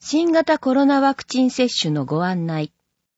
新型コロナワクチン接種のご案内。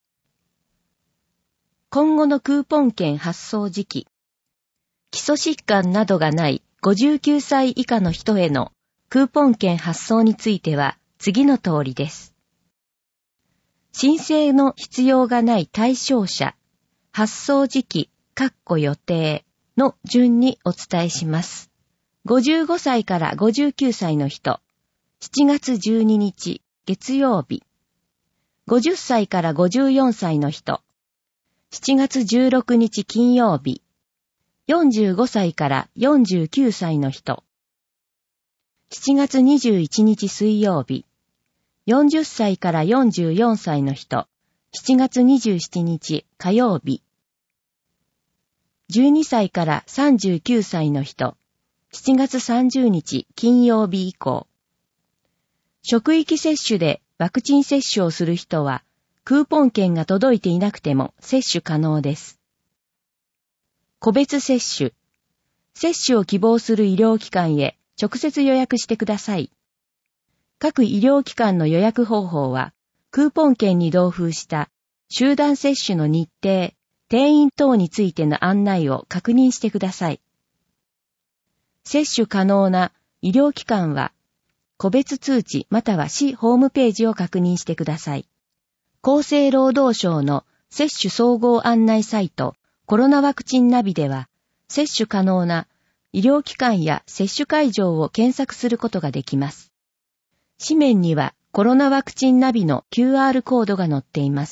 今後のクーポン券発送時期。基礎疾患などがない59歳以下の人へのクーポン券発送については次の通りです。申請の必要がない対象者、発送時期、予定の順にお伝えします。55歳から59歳の人、7月12日月曜日。50歳から54歳の人、7月16日金曜日。45歳から49歳の人、7月21日水曜日。40歳から44歳の人、7月27日火曜日。12歳から39歳の人、7月30日金曜日以降。職域接種でワクチン接種をする人は、クーポン券が届いていなくても接種可能です。個別接種。接種を希望する医療機関へ直接予約してください。各医療機関の予約方法は、クーポン券に同封した集団接種の日程、定員等についての案内を確認してください。接種可能な医療機関は、個別通知または市ホームページを確認してください。厚生労働省の接種総合案内サイトコロナワクチンナビでは、接種可能な医療機関や接種会場を検索することができます。紙面にはコロナワクチンナビの QR コードが載っています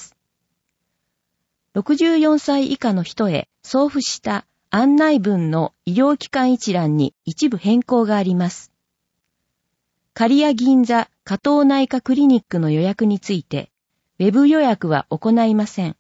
。64歳以下の人へ送付した案内文の医療機関一覧に一部変更があります。刈谷銀座加藤内科クリニックの予約について、ウェブ予約は行いません。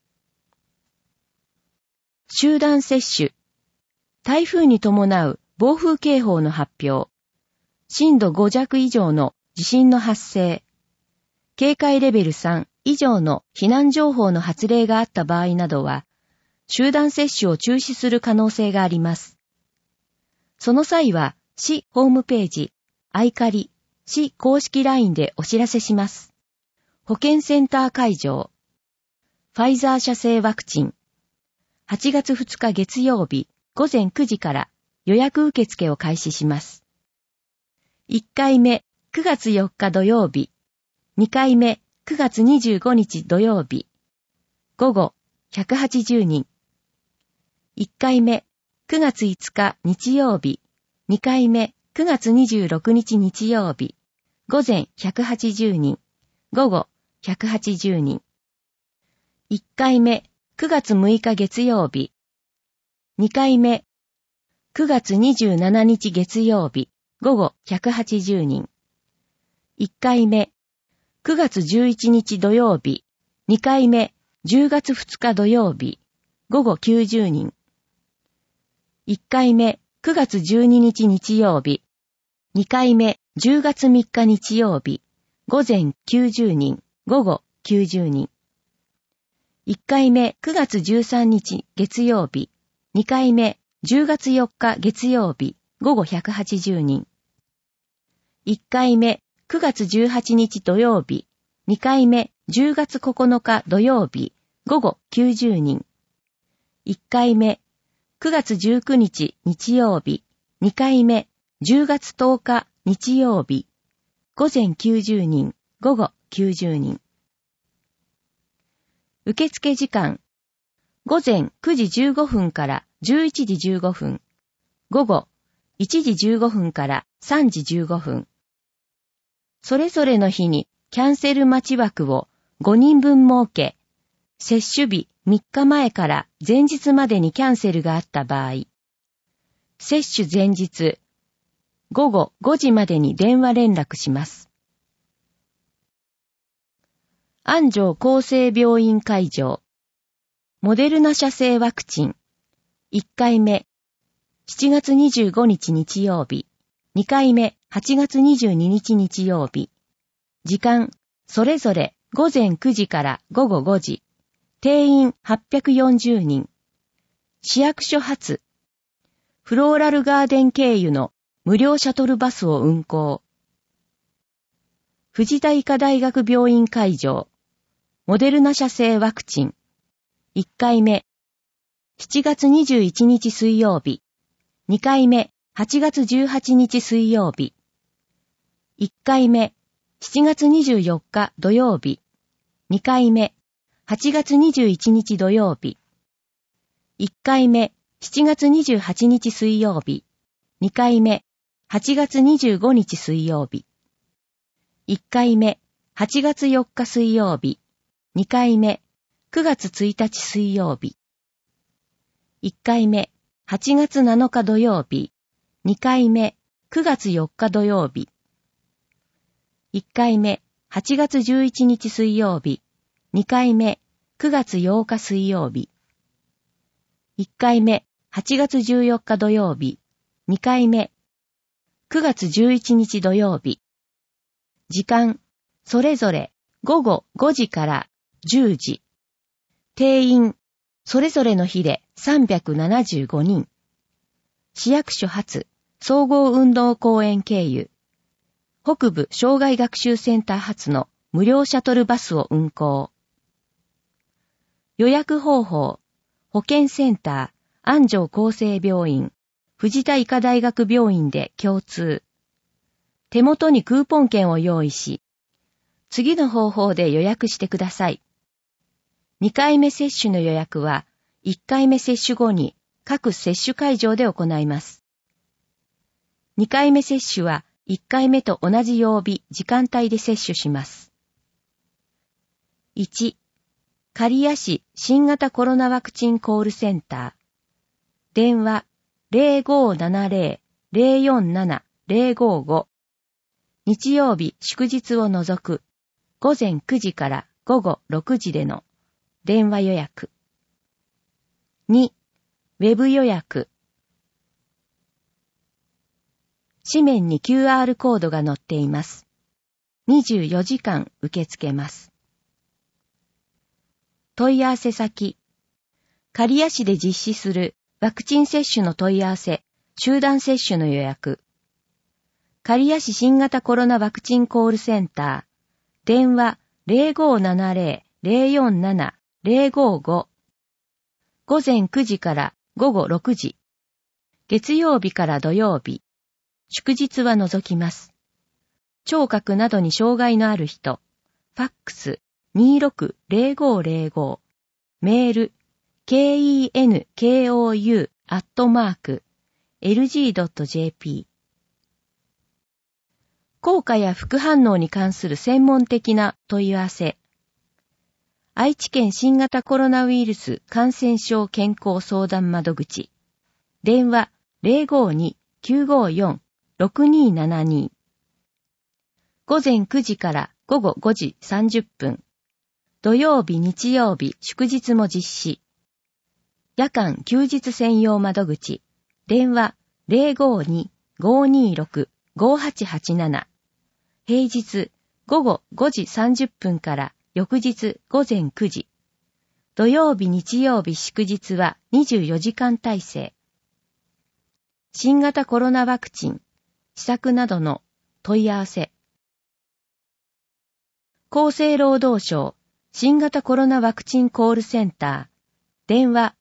集団接種。台風に伴う暴風警報の発表。震度5弱以上の地震の発生。警戒レベル3以上の避難情報の発令があった場合などは、集団接種を中止する可能性があります。その際は、市ホームページ、アイカリ、市公式 LINE でお知らせします。保健センター会場。ファイザー社製ワクチン。8月2日月曜日午前9時から予約受付を開始します。1回目9月4日土曜日。2回目9月25日土曜日。午後180人。1回目9月5日日曜日。2回目9月26日日曜日。午前180人。午後180人。1回目9月6日月曜日。2回目9月27日月曜日。午後180人。1回目9月11日土曜日。2回目10月2日土曜日。午後90人。1回目9月12日日曜日。2回目10月3日日曜日。午前90人。午後90人。1回目9月13日月曜日。2回目10月4日月曜日。午後180人。1回目9月18日土曜日。2回目10月9日土曜日。午後90人。1回目9月19日日曜日。2回目10月10日日曜日。午前90人。午後90人。受付時間。午前9時15分から11時15分。午後1時15分から3時15分。それぞれの日にキャンセル待ち枠を5人分設け、接種日3日前から前日までにキャンセルがあった場合、接種前日、午後5時までに電話連絡します。安城厚生病院会場。モデルナ社製ワクチン。1回目、7月25日日曜日。2回目、8月22日日曜日。時間、それぞれ午前9時から午後5時。定員840人。市役所発。フローラルガーデン経由の無料シャトルバスを運行。 藤田医科大学病院会場、モデルナ社製ワクチン。1回目、7月21日水曜日。2回目、8月18日水曜日。1回目、7月24日土曜日。2回目、8月21日土曜日。1回目、7月28日水曜日。2回目、8月25日水曜日。1回目、8月4日水曜日。2回目、9月1日水曜日。1回目、8月7日土曜日。2回目、9月4日土曜日。1回目、8月11日水曜日。2回目、9月8日水曜日。1回目、8月14日土曜日。2回目、9月11日土曜日。時間、それぞれ午後5時から10時。定員、それぞれの日で375人。市役所発、総合運動公園経由。北部障害学習センター発の無料シャトルバスを運行。予約方法、保健センター、安城厚生病院、藤田医科大学病院で共通。手元にクーポン券を用意し、次の方法で予約してください。2回目接種の予約は、1回目接種後に各接種会場で行います。2回目接種は1回目と同じ曜日、時間帯で接種します。1、刈谷市新型コロナワクチンコールセンター。電話 0570-047-055。日曜日祝日を除く午前9時から午後6時での電話予約。2、ウェブ予約。紙面に QR コードが載っています。24時間受け付けます。問い合わせ先。刈谷市で実施するワクチン接種の問い合わせ、集団接種の予約。刈谷市新型コロナワクチンコールセンター。電話 0570-047-055。午前9時から午後6時。月曜日から土曜日。祝日は除きます。聴覚などに障害のある人。ファックス 260505。メール kenkou@lg.jp。効果や副反応に関する専門的な問い合わせ。愛知県新型コロナウイルス感染症健康相談窓口。電話 052-954-6272。午前9時から午後5時30分。土曜日、日曜日、祝日も実施。夜間休日専用窓口。電話 052-526-5887。平日午後5時30分から翌日午前9時。土曜日、日曜日、祝日は24時間体制。新型コロナワクチン、施策などの問い合わせ。厚生労働省新型コロナワクチンコールセンター。電話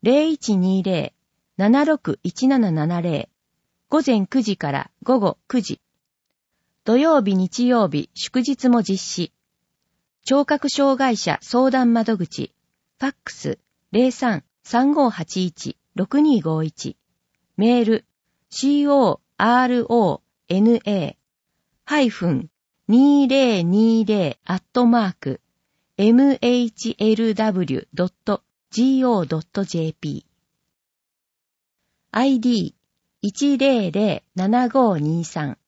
0120-761770。午前9時から午後9時。土曜日、日曜日、祝日も実施。聴覚障害者相談窓口。ファックス 03-3581-6251。メール corona-2020-mhlw.go.jp ID 1007523